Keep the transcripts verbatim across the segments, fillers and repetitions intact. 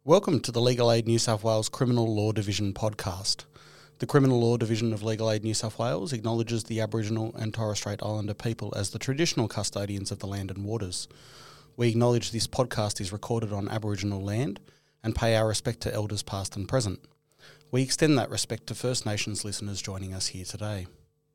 Welcome to the Legal Aid New South Wales Criminal Law Division podcast. The Criminal Law Division of Legal Aid New South Wales acknowledges the Aboriginal and Torres Strait Islander people as the traditional custodians of the land and waters. We acknowledge this podcast is recorded on Aboriginal land and pay our respect to elders past and present. We extend that respect to First Nations listeners joining us here today.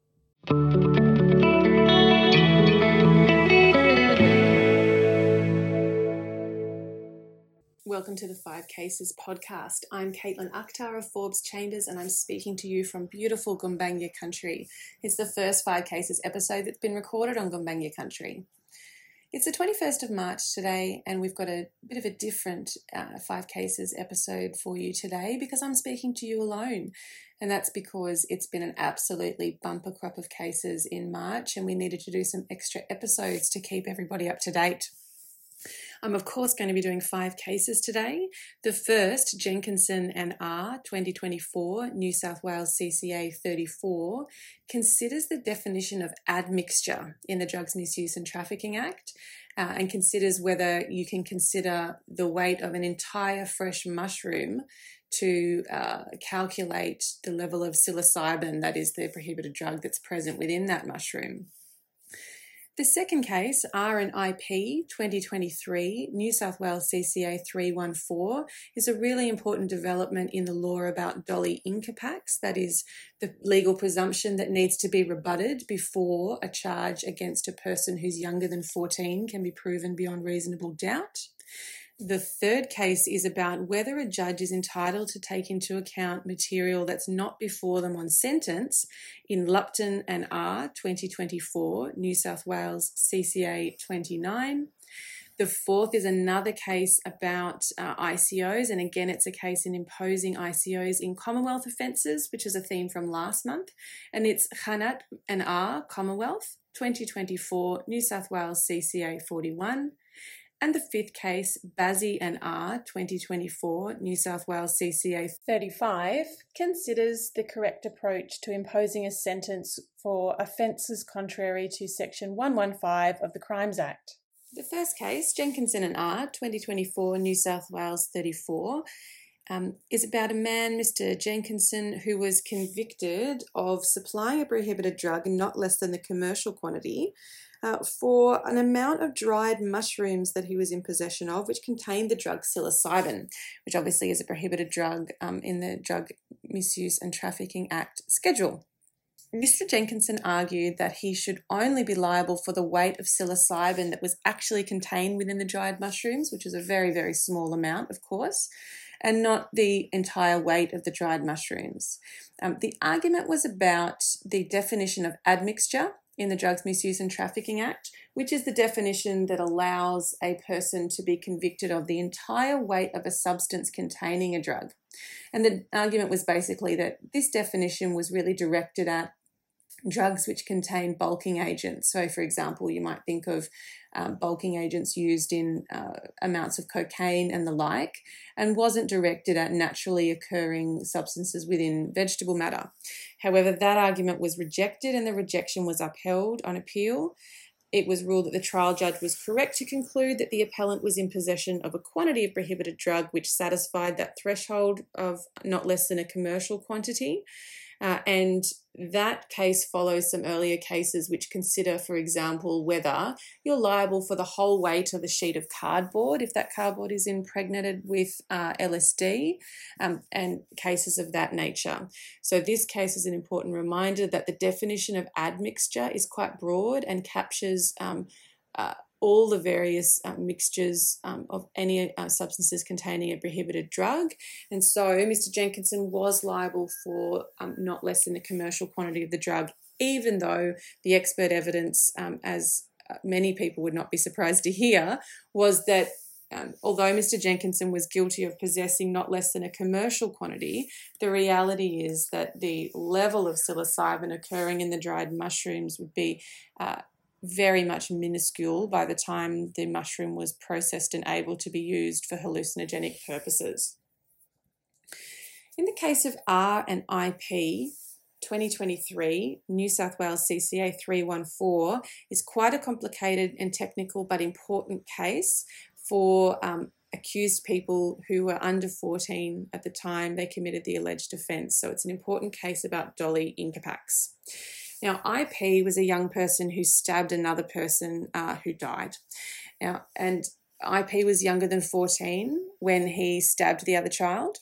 Welcome to the Five Cases podcast. I'm Caitlin Akhtar of Forbes Chambers and I'm speaking to you from beautiful Gumbaynggirr country. It's the first Five Cases episode that's been recorded on Gumbaynggirr country. It's the twenty-first of March today and we've got a bit of a different uh, Five Cases episode for you today because I'm speaking to you alone. And that's because it's been an absolutely bumper crop of cases in March and we needed to do some extra episodes to keep everybody up to date. I'm of course going to be doing five cases today. The first, Jenkinson and R, twenty twenty-four, New South Wales C C A thirty-four, considers the definition of admixture in the Drugs Misuse and Trafficking Act uh, and considers whether you can consider the weight of an entire fresh mushroom to uh, calculate the level of psilocybin, that is the prohibited drug that's present within that mushroom. The second case, R and I P twenty twenty-three, New South Wales C C A three one four, is a really important development in the law about Dolly Incapax, that is the legal presumption that needs to be rebutted before a charge against a person who's younger than fourteen can be proven beyond reasonable doubt. The third case is about whether a judge is entitled to take into account material that's not before them on sentence in Lupton and R twenty twenty-four, New South Wales C C A twenty-nine. The fourth is another case about uh, I C Os, and again it's a case in imposing I C Os in Commonwealth offences, which is a theme from last month, and it's Khanat and R Commonwealth twenty twenty-four, New South Wales C C A forty-one. And the fifth case, Bazzi and R, twenty twenty-four, New South Wales C C A thirty-five, considers the correct approach to imposing a sentence for offences contrary to Section one fifteen of the Crimes Act. The first case, Jenkinson and R, twenty twenty-four, New South Wales thirty-four, um, is about a man, Mister Jenkinson, who was convicted of supplying a prohibited drug in not less than the commercial quantity Uh, for an amount of dried mushrooms that he was in possession of, which contained the drug psilocybin, which obviously is a prohibited drug um, in the Drug Misuse and Trafficking Act schedule. Mister Jenkinson argued that he should only be liable for the weight of psilocybin that was actually contained within the dried mushrooms, which is a very, very small amount, of course, and not the entire weight of the dried mushrooms. Um, the argument was about the definition of admixture in the Drugs Misuse and Trafficking Act, which is the definition that allows a person to be convicted of the entire weight of a substance containing a drug. And the argument was basically that this definition was really directed at drugs which contain bulking agents. So, for example, you might think of um, bulking agents used in uh, amounts of cocaine and the like, and wasn't directed at naturally occurring substances within vegetable matter. However, that argument was rejected and the rejection was upheld on appeal. It was ruled that the trial judge was correct to conclude that the appellant was in possession of a quantity of prohibited drug which satisfied that threshold of not less than a commercial quantity. Uh, and that case follows some earlier cases which consider, for example, whether you're liable for the whole weight of a sheet of cardboard if that cardboard is impregnated with uh, L S D um, and cases of that nature. So this case is an important reminder that the definition of admixture is quite broad and captures um, uh, all the various uh, mixtures um, of any uh, substances containing a prohibited drug. And so Mister Jenkinson was liable for um, not less than the commercial quantity of the drug, even though the expert evidence, um, as many people would not be surprised to hear, was that um, although Mister Jenkinson was guilty of possessing not less than a commercial quantity, the reality is that the level of psilocybin occurring in the dried mushrooms would be uh, very much minuscule by the time the mushroom was processed and able to be used for hallucinogenic purposes. In the case of R and I P, twenty twenty-three, New South Wales C C A three one four is quite a complicated and technical but important case for um, accused people who were under fourteen at the time they committed the alleged offence. So it's an important case about Dolly Inkapax. Now, I P was a young person who stabbed another person uh, who died. Now, and I P was younger than fourteen when he stabbed the other child.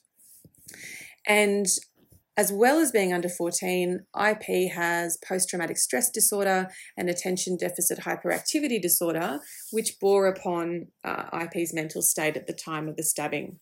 And as well as being under fourteen, I P has post-traumatic stress disorder and attention deficit hyperactivity disorder, which bore upon uh, I P's mental state at the time of the stabbing.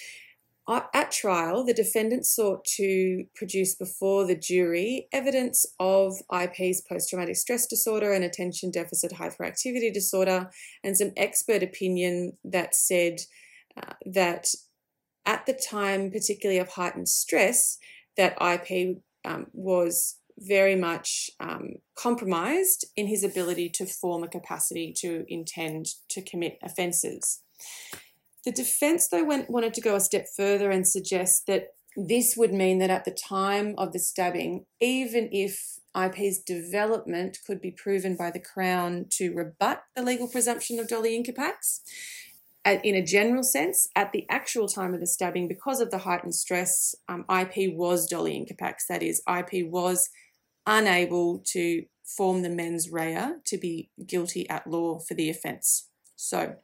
At trial, the defendant sought to produce before the jury evidence of I P's post-traumatic stress disorder and attention deficit hyperactivity disorder, and some expert opinion that said uh, that at the time, particularly of heightened stress, that I P um, was very much um, compromised in his ability to form a capacity to intend to commit offences. The defence, though, went, wanted to go a step further and suggest that this would mean that at the time of the stabbing, even if I P's development could be proven by the Crown to rebut the legal presumption of Dolly Inkapax, in a general sense, at the actual time of the stabbing, because of the heightened stress, um, I P was Dolly Inkapax. That is, I P was unable to form the mens rea to be guilty at law for the offence. So,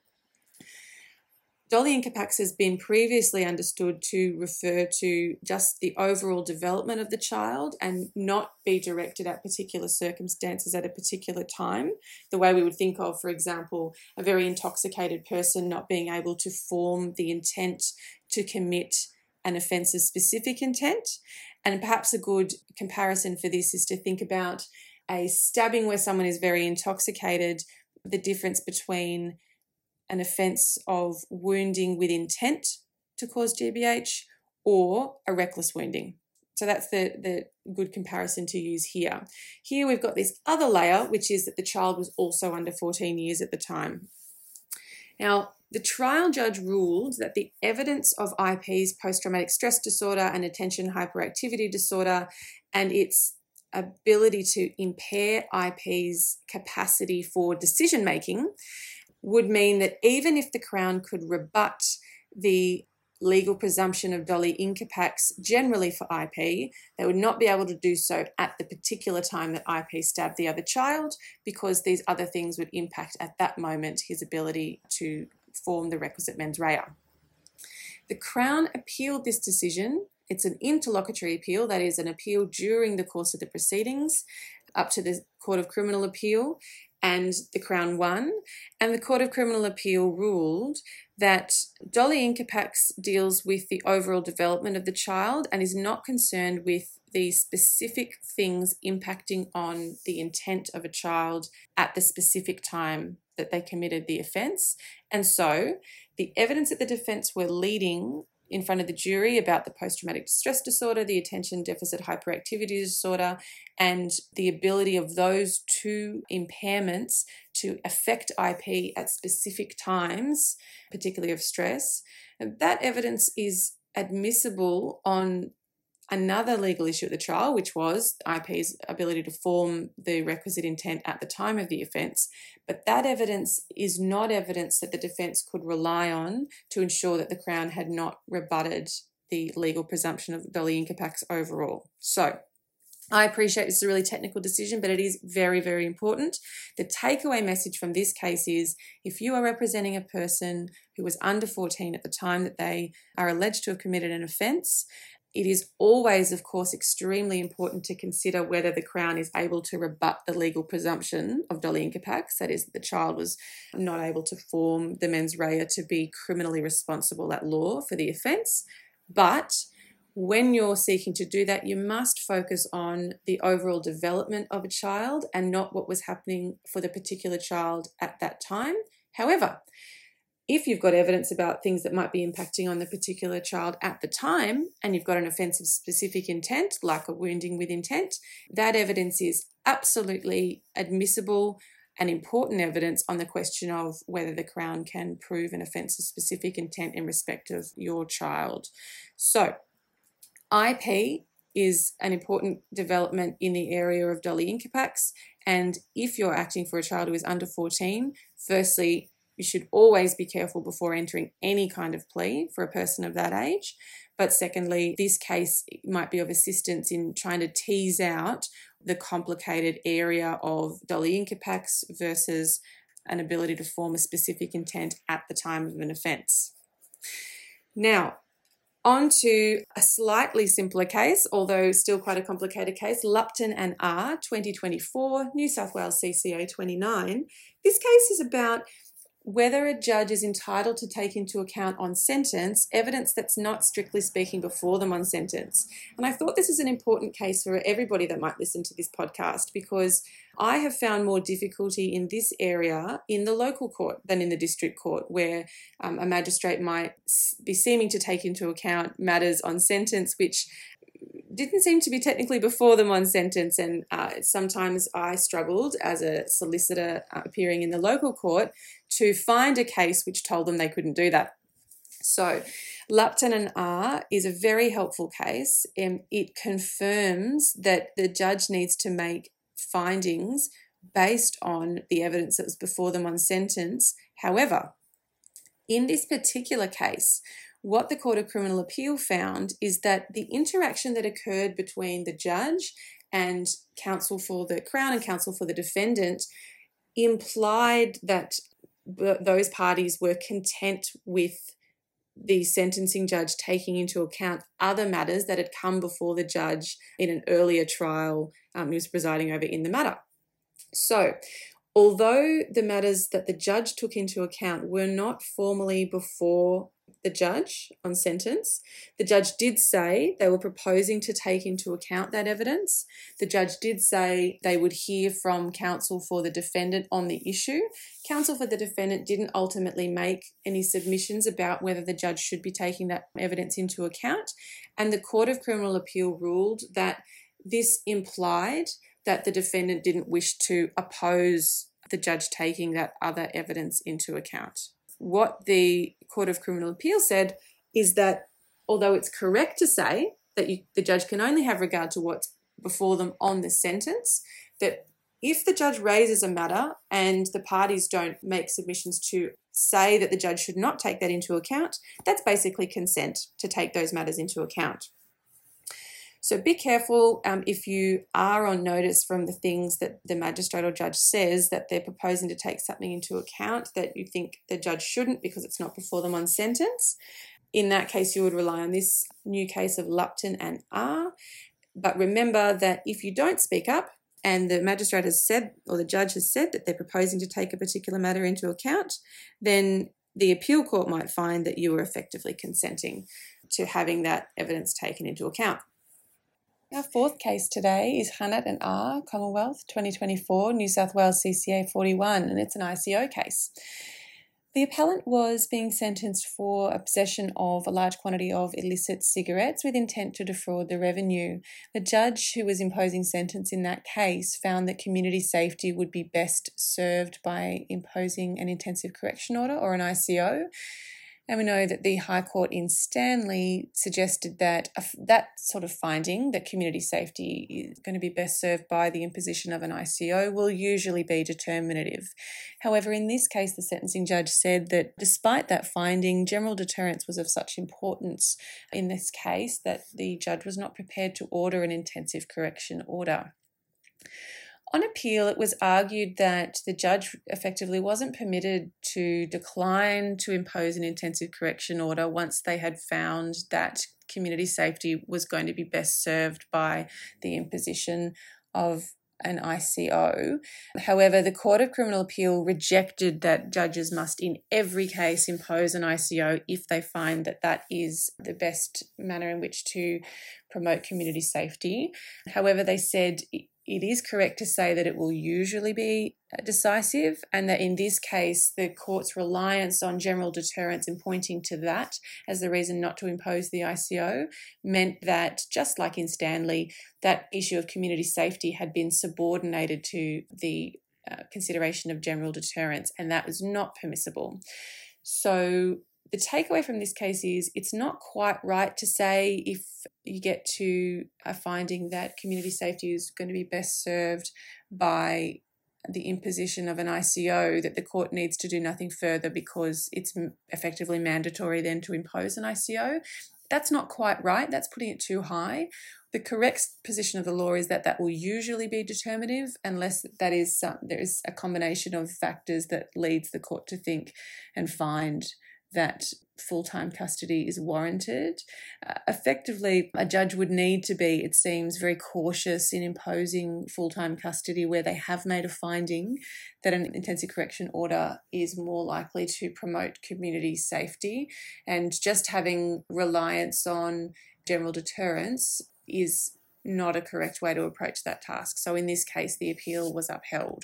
Dolly Inkapax has been previously understood to refer to just the overall development of the child and not be directed at particular circumstances at a particular time, the way we would think of, for example, a very intoxicated person not being able to form the intent to commit an offence's specific intent. And perhaps a good comparison for this is to think about a stabbing where someone is very intoxicated, the difference between an offence of wounding with intent to cause G B H or a reckless wounding. So that's the, the good comparison to use here. Here we've got this other layer, which is that the child was also under fourteen years at the time. Now, the trial judge ruled that the evidence of I P's post-traumatic stress disorder and attention hyperactivity disorder and its ability to impair I P's capacity for decision-making would mean that even if the Crown could rebut the legal presumption of Dolly Inkapax generally for I P, they would not be able to do so at the particular time that I P stabbed the other child, because these other things would impact at that moment his ability to form the requisite mens rea. The Crown appealed this decision. It's an interlocutory appeal, that is an appeal during the course of the proceedings up to the Court of Criminal Appeal, and the Crown won, and the Court of Criminal Appeal ruled that Dolly Inkapax deals with the overall development of the child and is not concerned with the specific things impacting on the intent of a child at the specific time that they committed the offence. And so the evidence that the defence were leading in front of the jury about the post-traumatic stress disorder, the attention deficit hyperactivity disorder, and the ability of those two impairments to affect I P at specific times, particularly of stress, that evidence is admissible on another legal issue at the trial, which was I P's ability to form the requisite intent at the time of the offence. But that evidence is not evidence that the defence could rely on to ensure that the Crown had not rebutted the legal presumption of Dolly Inkapax overall. So I appreciate this is a really technical decision, but it is very, very important. The takeaway message from this case is if you are representing a person who was under fourteen at the time that they are alleged to have committed an offence, it is always, of course, extremely important to consider whether the Crown is able to rebut the legal presumption of Dolly Inkapax, that is, that the child was not able to form the mens rea to be criminally responsible at law for the offence. But when you're seeking to do that, you must focus on the overall development of a child and not what was happening for the particular child at that time. However, if you've got evidence about things that might be impacting on the particular child at the time, and you've got an offence of specific intent, like a wounding with intent, that evidence is absolutely admissible and important evidence on the question of whether the Crown can prove an offence of specific intent in respect of your child. So, I P is an important development in the area of Dolly Inkapax, and if you're acting for a child who is under fourteen, firstly, you should always be careful before entering any kind of plea for a person of that age. But secondly, this case might be of assistance in trying to tease out the complicated area of doli incapax versus an ability to form a specific intent at the time of an offence. Now, on to a slightly simpler case, although still quite a complicated case, Lupton and R, twenty twenty-four, New South Wales C C A twenty-nine. This case is about whether a judge is entitled to take into account on sentence evidence that's not strictly speaking before them on sentence. And I thought this is an important case for everybody that might listen to this podcast, because I have found more difficulty in this area in the local court than in the district court, where um, a magistrate might be seeming to take into account matters on sentence which didn't seem to be technically before them on sentence. And uh, sometimes I struggled as a solicitor uh, appearing in the local court to find a case which told them they couldn't do that. So Lupton and R is a very helpful case. Um, it confirms that the judge needs to make findings based on the evidence that was before them on sentence. However, in this particular case, what the Court of Criminal Appeal found is that the interaction that occurred between the judge and counsel for the Crown and counsel for the defendant implied that those parties were content with the sentencing judge taking into account other matters that had come before the judge in an earlier trial um, he was presiding over in the matter. So, although the matters that the judge took into account were not formally before the judge on sentence, the judge did say they were proposing to take into account that evidence. The judge did say they would hear from counsel for the defendant on the issue. Counsel for the defendant didn't ultimately make any submissions about whether the judge should be taking that evidence into account. And the Court of Criminal Appeal ruled that this implied that the defendant didn't wish to oppose the judge taking that other evidence into account. What the Court of Criminal Appeal said is that although it's correct to say that you, the judge can only have regard to what's before them on the sentence, that if the judge raises a matter and the parties don't make submissions to say that the judge should not take that into account, that's basically consent to take those matters into account. So be careful um, if you are on notice from the things that the magistrate or judge says that they're proposing to take something into account that you think the judge shouldn't because it's not before them on sentence. In that case, you would rely on this new case of Lupton and R. But remember that if you don't speak up and the magistrate has said or the judge has said that they're proposing to take a particular matter into account, then the appeal court might find that you were effectively consenting to having that evidence taken into account. Our fourth case today is Hunnett and R, Commonwealth, twenty twenty-four, New South Wales C C A forty-one, and it's an I C O case. The appellant was being sentenced for a possession of a large quantity of illicit cigarettes with intent to defraud the revenue. The judge who was imposing sentence in that case found that community safety would be best served by imposing an intensive correction order or an I C O. And we know that the High Court in Stanley suggested that a, that sort of finding, that community safety is going to be best served by the imposition of an I C O, will usually be determinative. However, in this case, the sentencing judge said that despite that finding, general deterrence was of such importance in this case that the judge was not prepared to order an intensive correction order. On appeal, it was argued that the judge effectively wasn't permitted to decline to impose an intensive correction order once they had found that community safety was going to be best served by the imposition of an I C O. However, the Court of Criminal Appeal rejected that judges must in every case impose an I C O if they find that that is the best manner in which to promote community safety. However, they said it is correct to say that it will usually be decisive, and that in this case, the court's reliance on general deterrence and pointing to that as the reason not to impose the I C O meant that, just like in Stanley, that issue of community safety had been subordinated to the uh, consideration of general deterrence, and that was not permissible. So the takeaway from this case is it's not quite right to say if you get to a finding that community safety is going to be best served by the imposition of an I C O, that the court needs to do nothing further because it's effectively mandatory then to impose an I C O. That's not quite right. That's putting it too high. The correct position of the law is that that will usually be determinative unless that is some, there is a combination of factors that leads the court to think and find that full-time custody is warranted. Uh, effectively, a judge would need to be, it seems, very cautious in imposing full-time custody where they have made a finding that an intensive correction order is more likely to promote community safety, and just having reliance on general deterrence is not a correct way to approach that task. So in this case, the appeal was upheld.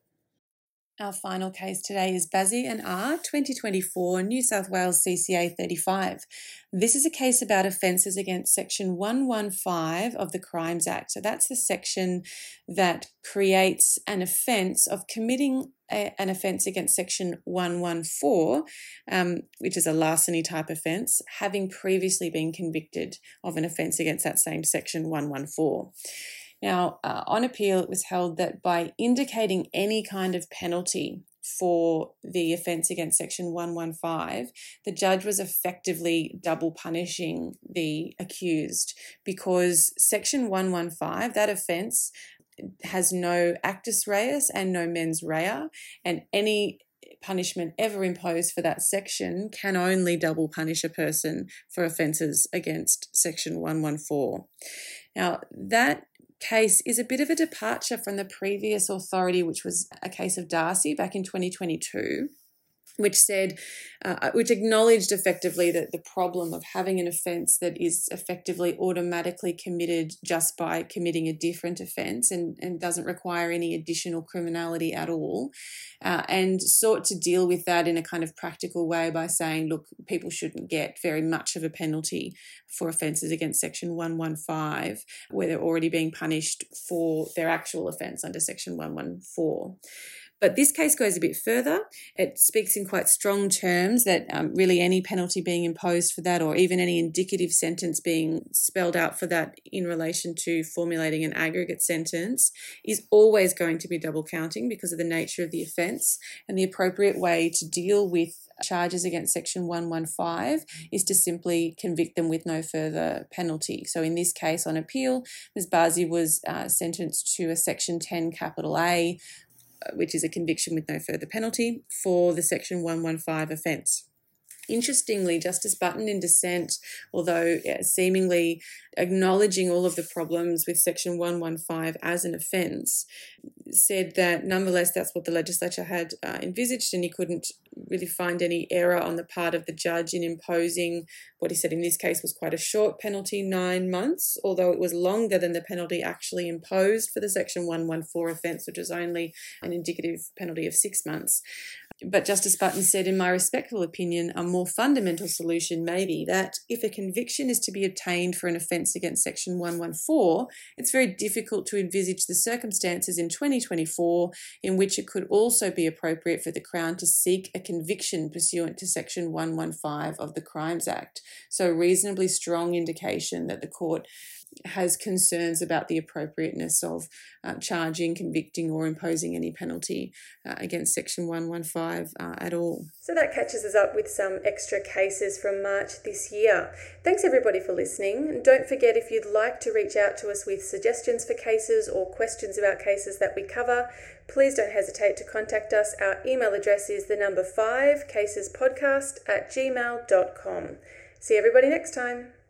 Our final case today is Bazzi and R, twenty twenty-four, New South Wales C C A thirty-five. This is a case about offences against Section one fifteen of the Crimes Act. So that's the section that creates an offence of committing a, an offence against Section one fourteen, um, which is a larceny type offence, having previously been convicted of an offence against that same Section one fourteen. Now, uh, on appeal, it was held that by indicating any kind of penalty for the offence against Section one fifteen, the judge was effectively double punishing the accused, because Section one fifteen, that offence, has no actus reus and no mens rea, and any punishment ever imposed for that section can only double punish a person for offences against Section one fourteen. Now, that case is a bit of a departure from the previous authority, which was a case of Darcy back in twenty twenty-two, which said, uh, which acknowledged effectively that the problem of having an offence that is effectively automatically committed just by committing a different offence and, and doesn't require any additional criminality at all, uh, and sought to deal with that in a kind of practical way by saying, look, people shouldn't get very much of a penalty for offences against Section one fifteen where they're already being punished for their actual offence under Section one fourteen. But this case goes a bit further. It speaks in quite strong terms that um, really any penalty being imposed for that, or even any indicative sentence being spelled out for that in relation to formulating an aggregate sentence, is always going to be double counting because of the nature of the offence. And the appropriate way to deal with charges against Section one fifteen is to simply convict them with no further penalty. So in this case on appeal, Miz Bazzi was uh, sentenced to a Section ten capital A, which is a conviction with no further penalty, for the Section one fifteen offence. Interestingly, Justice Button in dissent, although seemingly acknowledging all of the problems with Section one fifteen as an offence, said that nonetheless that's what the legislature had uh, envisaged, and he couldn't really find any error on the part of the judge in imposing what he said in this case was quite a short penalty, nine months, although it was longer than the penalty actually imposed for the Section one fourteen offence, which was only an indicative penalty of six months. But Justice Button said, in my respectful opinion, a more fundamental solution may be that if a conviction is to be obtained for an offence against Section one fourteen, it's very difficult to envisage the circumstances in twenty twenty-four in which it could also be appropriate for the Crown to seek a conviction pursuant to Section one fifteen of the Crimes Act. So a reasonably strong indication that the court has concerns about the appropriateness of uh, charging, convicting or imposing any penalty uh, against Section one fifteen uh, at all. So that catches us up with some extra cases from March this year. Thanks everybody for listening, and don't forget, if you'd like to reach out to us with suggestions for cases or questions about cases that we cover, please don't hesitate to contact us. Our email address is the number five casespodcast at gmail dot com. See everybody next time.